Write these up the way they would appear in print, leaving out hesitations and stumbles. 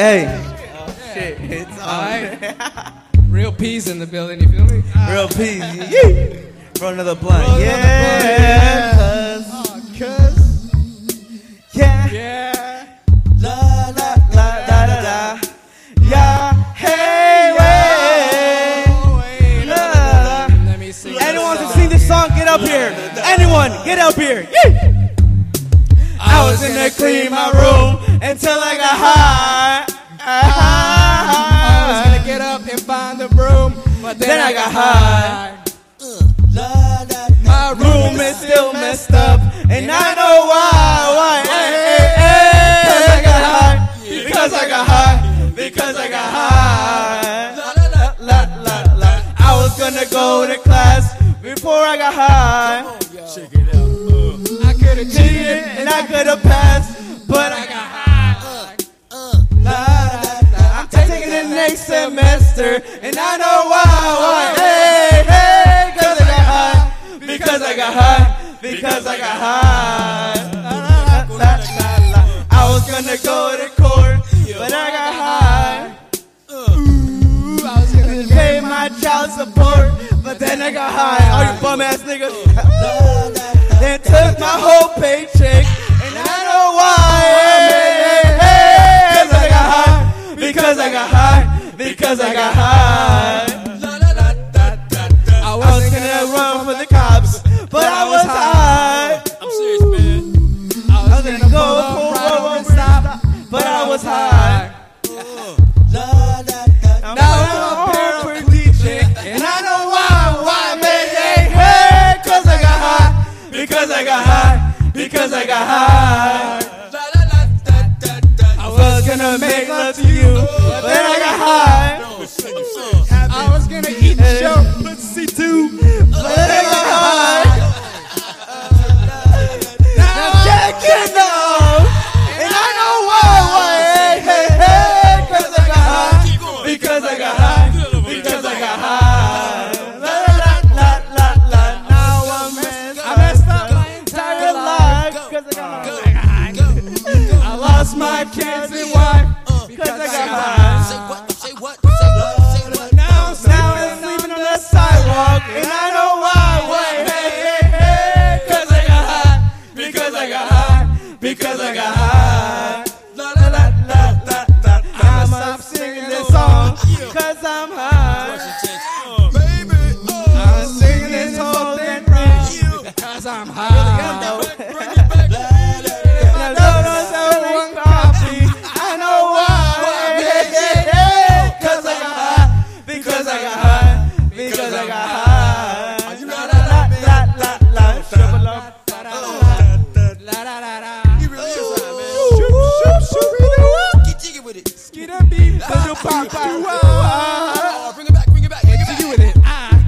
Hey. Oh, shit. It's on. Alright. Real peas in the building, you feel me? Real peas. Yeah. Roll another blunt. Yeah. Cuz. Yeah. Yeah. La la la la la la. Yeah. Hey, wait. La. Let me sing. Anyone can sing this song, get up here. Anyone, get up here. Yeah. I was in there cleaning my room until I got high. I was gonna get up and find the broom, but then I got high. My room is still messed up, and I know why. Because I got high. Because I got high. Because I got high. I was gonna go to class before I got high. Check it out. I could have cheated And I could have passed, but I got high. I'm taking the next semester, and I know why. Hey, because I got high. Because I got high. Because I got high. I was gonna go to court, but I got high. I was gonna Pay my child support, but then I got high. All you bum ass niggas. Then took my whole paycheck, and I know why. Because I got high. Because I got high. Because I got high. I was gonna run for the cops, but I was high. I'm serious, man. I was gonna go and stop, but I was high. Now I'm a paraplegic, and I know why, man. Hey, because I got high. Because I got high. Because I got high. I was gonna make love to you, but then I got high. I was gonna eat the show. Let's see too, but then I got high. Now I'm checking out, and I know why. Hey, because I got high. Because I got high. Because I got high. Now I messed up my entire life. Because I got high. I lost my kids and wife. Because I got high. Say what? Now I'm sleeping on the sidewalk, and I know why. Hey, because I got high. Because I got high. Because I got high. I'ma stop singing this song, cause I'm high. I'm singing this whole thing wrong, Cause I'm high. I don't know one coffee. I know why. Cause I got high. Because I got high. Because I got high. Get jiggy with it. Get up, beat. Bring it back. Jiggy with it.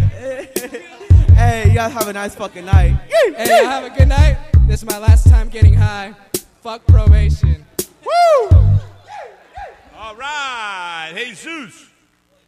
Hey, y'all have a nice fucking night. Hey, have a good night. This is my last time getting high. Fuck probation. Woo! All right, Jesus.